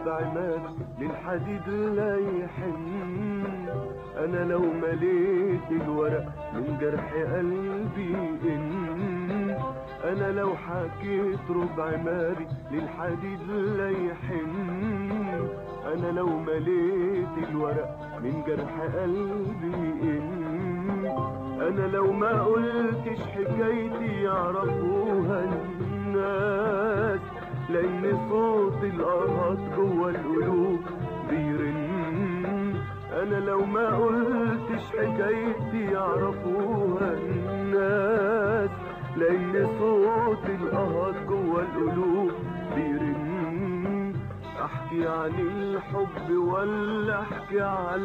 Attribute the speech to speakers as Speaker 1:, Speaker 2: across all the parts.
Speaker 1: عماد للحديد لا يحن. انا لو مليت الورق من جرح قلبي ان، انا لو حكيت ربع مالي للحديد لا يحن. انا لو مليت الورق من جرح قلبي ان، انا لو ما قلتش حكايتي يعرفوها الناس، لان صوت القهط جوه القلوب بيرن. انا لو ما قلتش حكايتي يعرفوها الناس، لان صوت القهط جوه القلوب بيرن. احكي عن الحب ولا احكي عن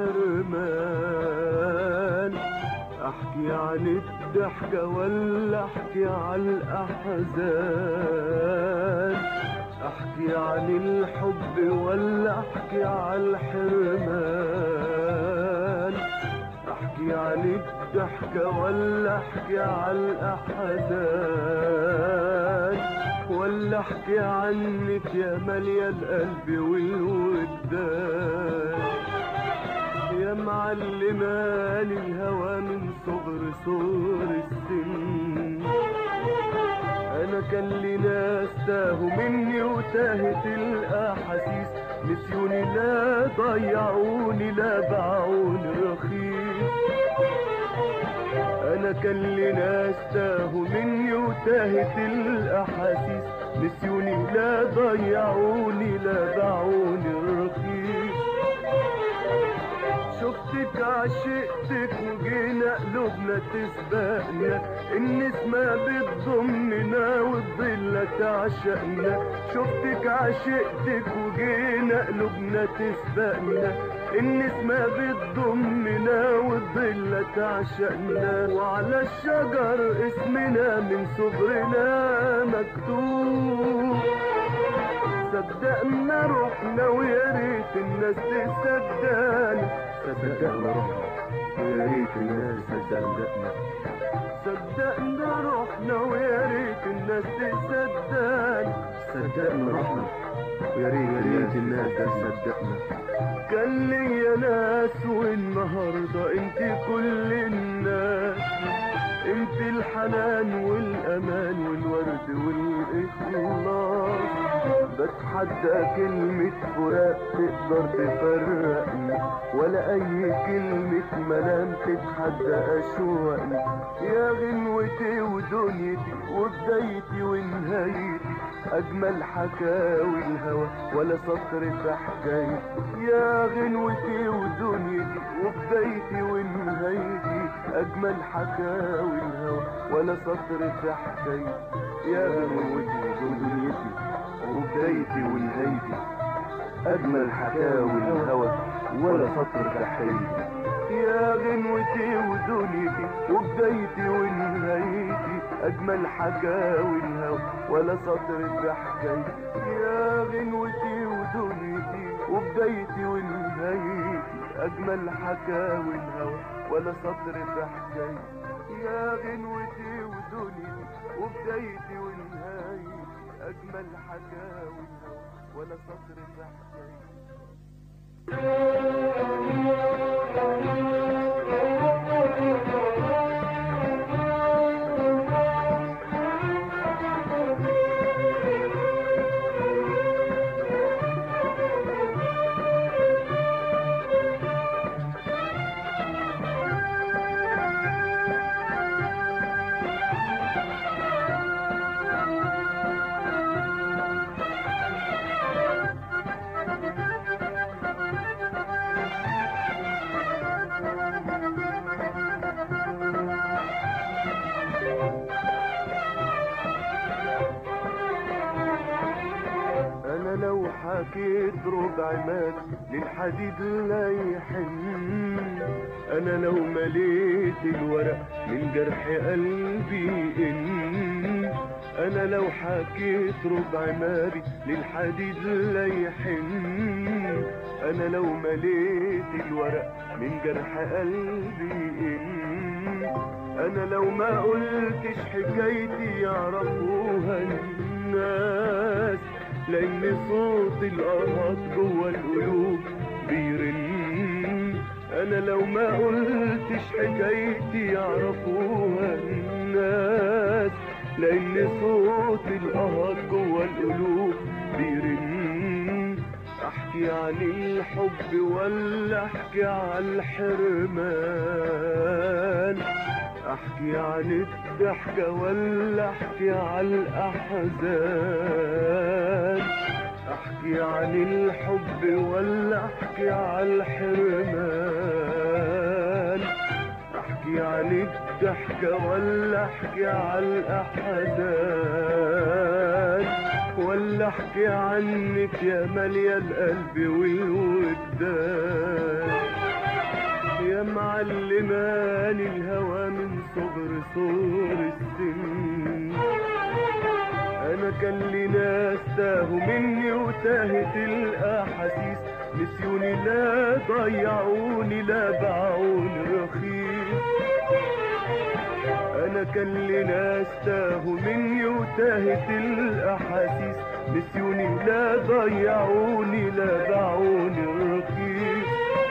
Speaker 1: الحرمان، احكي عن الضحكة ولا احكي عن الاحزان، احكي عن الحب ولا احكي عن الحرمان، احكي عن الضحكة ولا احكي عن الاحزان، ولا احكي عنك يا مالية القلب والودان، يا معلماني الهوى من صغر السن. انا كان لي ناس تاهوا مني وتاهت الاحاسيس، نسيوني لا ضيعوني لا باعوني رخيص. انا كان لي ناس تاهوا مني وتاهت الاحاسيس، نسيوني لا ضيعوني لا باعوني رخيص. شفتك عشقتك وجينا قلوبنا تسبقنا، النسمة بتضمنا والظلة تعشقنا. شفتك عشقتك وجينا قلوبنا تسبقنا، النسمة بتضمنا والظلة تعشقنا. وعلى الشجر اسمنا من صغرنا مكتوب، صدقنا روحنا ويا ريت الناس تصدقنا.
Speaker 2: صدقنا روحنا ويا ريت الناس تصدقنا.
Speaker 1: صدقنا روحنا ويا ريت الناس تصدقنا.
Speaker 2: صدقنا روحنا ويا ريت الناس تصدقنا.
Speaker 1: كان ليا ناس والنهارده انت كل الناس، انت الحنان والامان والورد والاخلاص. بتحدى كلمة فراق تقدر تفرقني، ولا اي كلمة ملام تتحدى اشواقني. يا غنوتي ودنيتي وبدايتي ونهايتي، اجمل حكاوي الهوى ولا سطر في حكايتي. يا غنوتي ودنيتي وبدايتي ونهايتي، اجمل حكاوي الهوى ولا سطر في حكايتي. يا غنوتي ودنيتي وبدايتي ونهايتي، اجمل حكاوي الهوى ولا سطر في حكايتي. يا غنوتي ودنيتي وبدايتي ونهايتي، اجمل حكاوي الهوى ولا سطر في حكايتي. يا غنوتي ودنيتي وبدايتي ونهايتي، اجمل حكاوي الهوى ولا سطر في حكايتي. يا غنوتي ودنيتي وبدايتي ونهايتي، اجمل حكاوي الهوى ولا سطر في حكايتي. لو حكيت ربع مات للحديد لا يحن، انا لو مليت الورق من جرح قلبي ان، انا لو حكيت ربع مالي للحديد لا يحن، انا لو مليت الورق من جرح قلبي ان، انا لو ما قلتش حكايتي يعرفوها الناس، لان صوت القهط جوه القلوب بيرن. انا لو ما قلتش حكايتي يعرفوها الناس، لان صوت القهط جوه القلوب بيرن. احكي عن الحب ولا احكي عن الحرمان، احكي عن الضحكة ولا احكي عن الاحزان، احكي عن الحب ولا احكي عن الحرمان، احكي عن الضحكة ولا احكي عن الاحزان، ولا احكي عنك يا مالية القلب والوجدان، يا معلماني الهوى من صغر السن. انا كان لي ناس تاهوا مني وتاهت الاحاسيس، نسيوني لا ضيعوني لا باعوني رخيص. انا كان لي ناس تاهوا مني وتاهت الاحاسيس، نسيوني لا ضيعوني لا باعوني رخيص.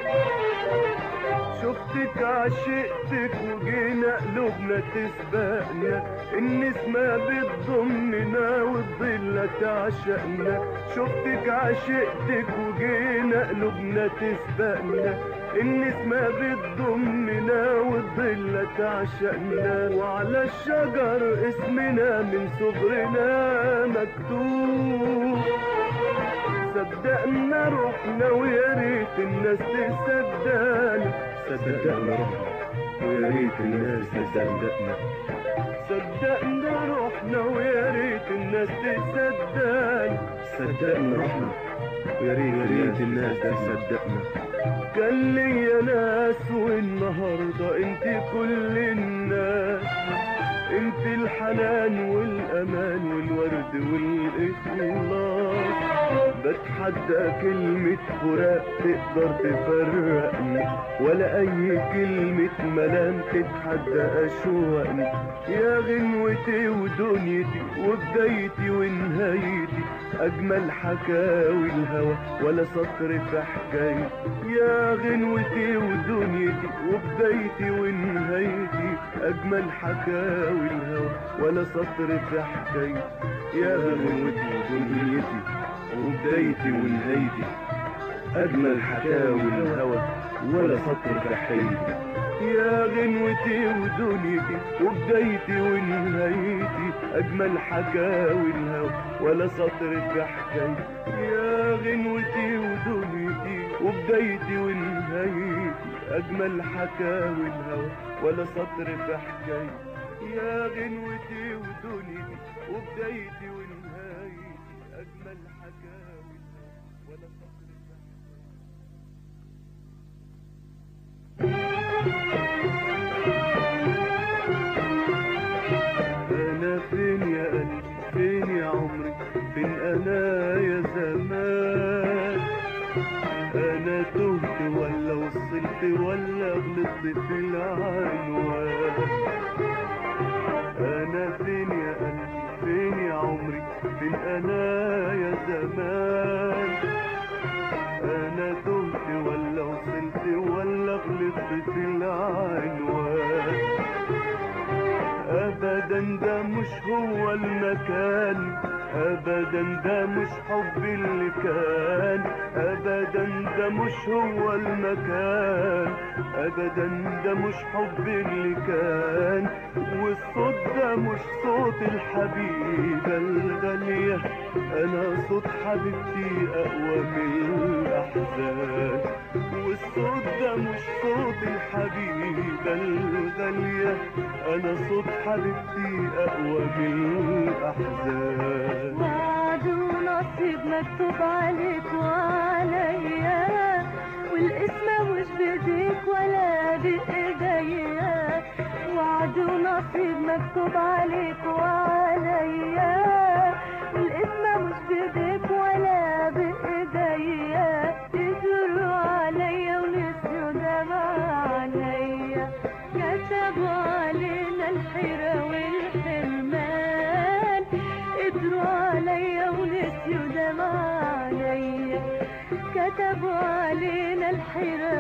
Speaker 1: شفتك عشقتك وجينا قلوبنا تسبقنا، النسمة بتضمنا والضلة تعشقنا. شفتك عشقتك وجينا قلوبنا تسبقنا، النسمة بتضمنا والضلة تعشقنا. وعلى الشجر اسمنا من صغرنا مكتوب، صدقنا روحنا ويا ريت الناس تصدقنا.
Speaker 2: صدقنا روحنا ويا ريت الناس تصدقنا.
Speaker 1: صدقنا روحنا ويا ريت الناس تصدقنا.
Speaker 2: صدقنا روحنا ويا ريت الناس تصدقنا.
Speaker 1: كان ليا ناس والنهارده انت كل الناس، انت الحنان والامان والورد والاخلاص. بتحدى كلمة فراق تقدر تفرقني، ولا اي كلمة ملام تتحدى اشواقني. يا غنوتي ودنيتي وبدايتي ونهايتي، اجمل حكاوي الهوى ولا سطر في حكايتي. يا غنوتي ودنيتي وبدايتي ونهايتي، اجمل حكاوي الهوى ولا سطر في حكايتي. يا غنوتي ودنيتي وبدايتي ونهايتي، اجمل حكاوي الهوى ولا سطر في حكايتي. يا غنوتي ودنيتي وبدايتي ونهايتي، اجمل حكاوي الهوى ولا سطر في حكايتي. يا غنوتي ودنيتي وبدايتي ونهايتي، اجمل حكاوي الهوى ولا سطر في حكايتي. يا غنوتي ودنيتي وبدايتي ونهايتي، اجمل حكاوي الهوى ولا سطر في انا فين يا قلبي فين يا عمري، فين انا يا زمان. انا تهت ولا وصلت ولا غلطت في العنوان. انا فين يا قلبي فين يا عمري، فين انا يا زمان. انا تهت ولا وصلت ولا غلطت في العنوان. ابدا ده مش هو المكان، ابدا ده مش حبي اللي كان. ابدا ده مش هو المكان، ابدا ده مش حبي اللي كان. والصوت ده مش صوت الحبيبة الغالية، انا صوت حبيبتي اقوى من الاحزان. والصوت ده مش صوت الحبيبة الغالية، انا صوت حبيبتي اقوى من الاحزان.
Speaker 3: وعد ونصيب مكتوب عليك وعليا، والاسم مش بايديك ولا بايديا. وعد ونصيب مكتوب عليك وعليا، والاسم مش بايديك ولا بايديا. قدروا عليا ونسيوا دمع عليا، كتبوا علينا الحيرة والحرمان. قدروا عليا ونسيوا دمع الحيرة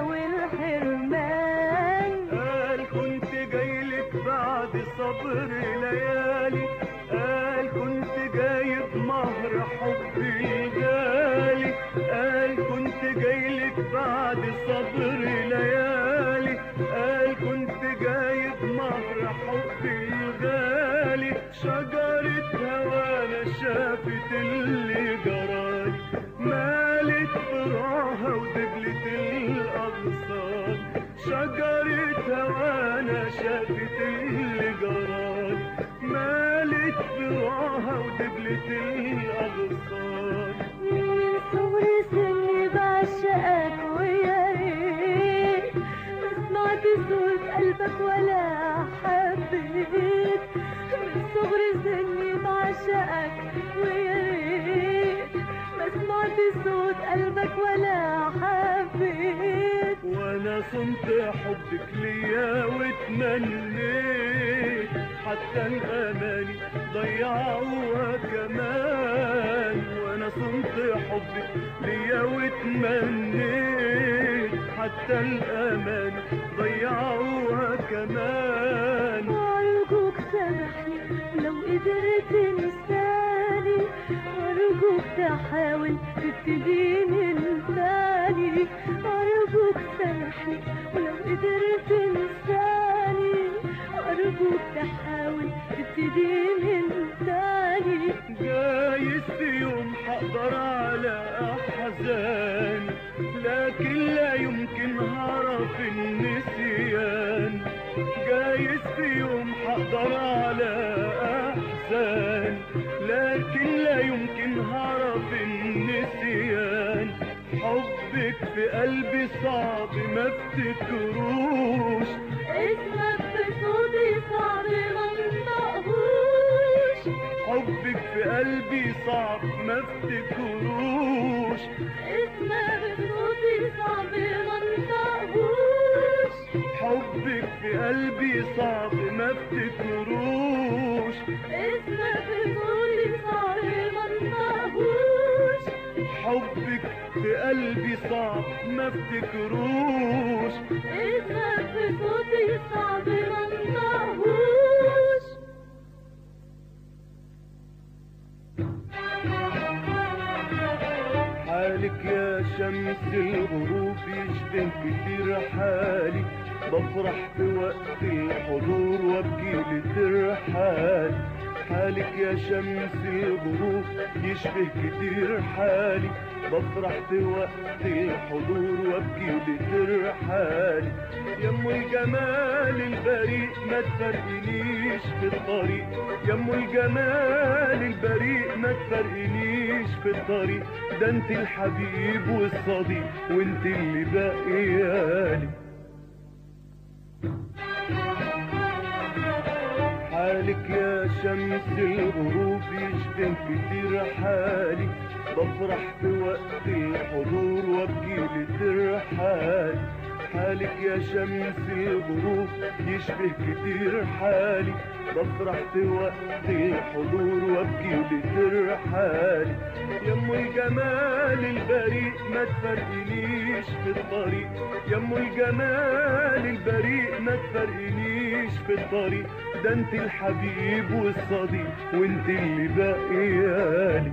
Speaker 3: والحرمان.
Speaker 1: قال كنت جايلك بعد صبر ليالي، قال كنت جايب مهر حبي الغالي، قال كنت جايلك بعد صبر ليالي، قال كنت جايب مهر حبي الغالي. شجرة هوانا شافت اللي جرالي، مالت فراها ودبلت الأغصان. شجرة هوانا شافت اللي جرالي، مالت فراها ودبلت الأغصان.
Speaker 3: من صغر سني بعشقك ويا ريت ما سمعت صوت قلبك ولا حبيت. من صغر سني بعشقك ويا ريت ما سمعت صوت قلبك ولا حبيت.
Speaker 1: وانا صنت حبك ليا واتمنيت، حتى الاماني ضيعوها كمان. وانا صنت حبك ليا واتمنيت، حتى الاماني ضيعوها كمان.
Speaker 3: أرجوك سامحني لو قدرت تنساني، أرجوك تحاول تبتدي من تاني. أرجوك سامحني ولو قدرت تنساني، أرجوك تحاول تبتدي من تاني.
Speaker 1: جايز في يوم حقدر على احزاني، لكن لا يمكن هعرف النسيان. جايز في يوم حقدر على احزاني، لكن لا يمكن هعرف النسيان. حبك في قلبي صعب ما افتكروش،
Speaker 3: اسمك في صوتي صعب ما انطقهوش.
Speaker 1: حبك في قلبي صعب ما افتكروش.
Speaker 3: اسمك في صوتي صعب ما انطقهوش.
Speaker 1: حبك في قلبي صعب ما افتكروش.
Speaker 3: اسمك في صوتي صعب ما انطقهوش.
Speaker 1: حبك في قلبي صعب ما افتكروش.
Speaker 3: اسمك في صوتي صعب ما انطقهوش.
Speaker 1: حالك يا شمس الغروب يشبه كتير حالي، بفرح في وقت الحضور وابكي لترحال. حالك يا شمس الغروب يشبه كتير حالي، بفرح في وقت الحضور وابكي لترحال. يم الجمال البريء ما تفرقنيش في الطريق، يم الجمال البريء ما تفرقنيش في الطريق. ده انت الحبيب والصديق وانت اللي باقيالي. حالك يا شمس الغروب يشبه كتير حالي، بفرح في وقت الحضور وابكي لترحال. حالك يا شمس الغروب يشبه كتير حالي، بفرح في وقت الحضور وابكي لترحال. يم الجمال البريء ما تفرقنيش في الطريق، يم الجمال البريء ما تفرقنيش في الطريق. ده انت الحبيب والصديق وانت اللي باقيالي.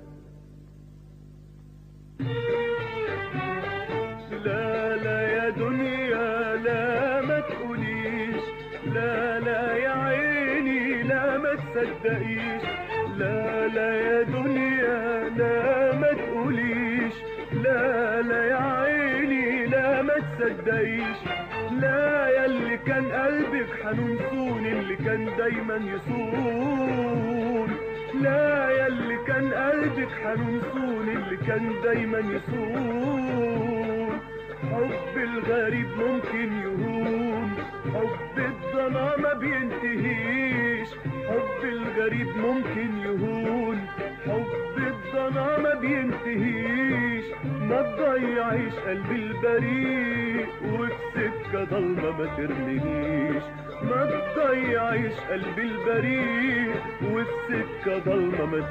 Speaker 1: لا لا يا دنيا لا ما تقوليش، لا لا يا عيني لا ما تصدقيش. لا لا يا دنيا لا ما تقوليش، لا لا يا عيني لا ما تصدقيش. لا يا اللي كان قلبك حنون صون اللي كان دايما يصون. لا يا اللي كان قلبك حنون صون اللي كان دايما يصون. حب الغريب ممكن يهون، حب الضنا ما بينتهيش. حب الغريب ممكن يهون، حب الضنا ما بينتهيش. ما تضيعيش قلبي البريء وفي سكة ضلمة ما ترمينيش. ما تضيعيش قلبي البريء وفي سكة ضلمة ما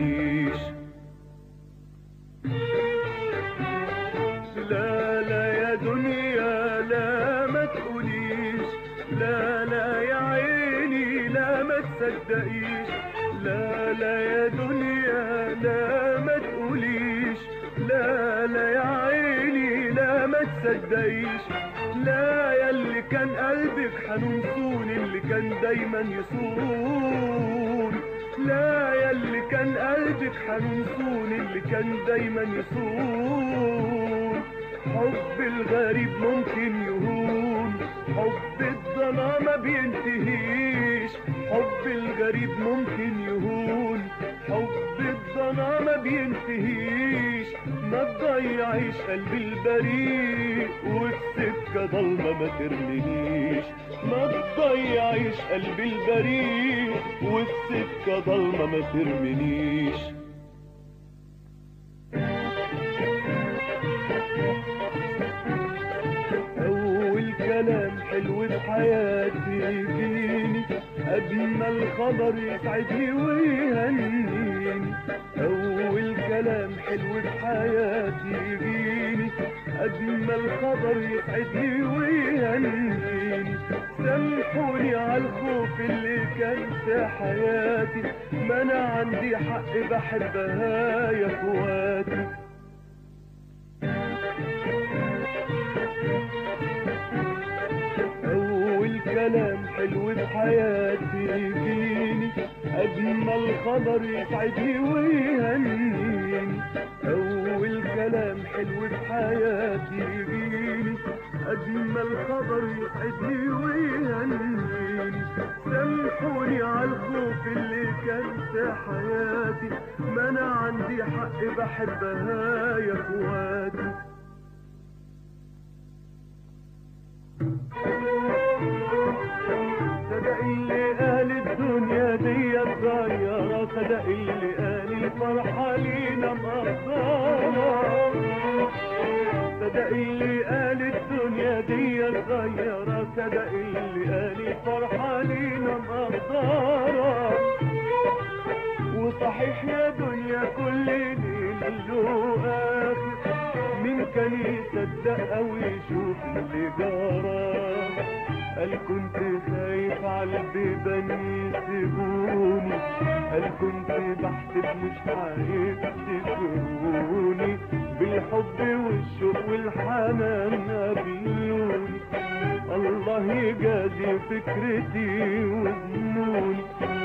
Speaker 1: ترمينيش. لا لا يا يا دنيا لا ما تقوليش، لا لا يا عيني لا ما تصدقيش، لا لا يا دنيا لا ما تقوليش، لا لا يا عيني لا ما تصدقيش، لا يا اللي كان قلبك حنون صون اللي كان دايما يصون، لا يا اللي كان قلبك حنون صون اللي كان دايما يصون، حب الغريب ممكن يهون، حب الضنا ما بينتهيش، حب الغريب ممكن يهون، حب الضنا ما بينتهيش، ما تضيعيش قلبي البريء وفي سكة ضلمة ما ترمينيش، ما تضيعيش قلبي البريء وفي سكة ضلمة ما ترمينيش. كلام حلو في حياتي يجيني، أجمل خبر يسعدني ويهنيني، أول كلام حلو في حياتي يجيني، أجمل خبر يسعدني ويهنيني، سامحوني على الخوف اللي كان في حياتي، ما أنا عندي حق بحبها يا اخواتي. كلام حلو في حياتي يجيني، أجمل خبر يسعدني ويهنيني، أول كلام حلو في حياتي يجيني، أجمل خبر يسعدني ويهنيني، سامحوني على الخوف اللي كان في حياتي، ما أنا عندي حق بحبها يا اخواتي. صدق اللي قال الدنيا دي اتغيرة، صدق اللي قال الفرحة لينا مقدرة، صدق اللي قال الدنيا دي اتغيرة، صدق اللي قال الفرحة لينا مقدرة، وصحيح يا دنيا كل ليل له آخر، مين كان يصدق أو يشوف اللي جرى، قال كنت خايف على البيبان يسيبوني، قال كنت بحسب مش هيفتكروني، بالحب والشوق والحنان قابلوني، الله يجازي فكرتي وظنوني،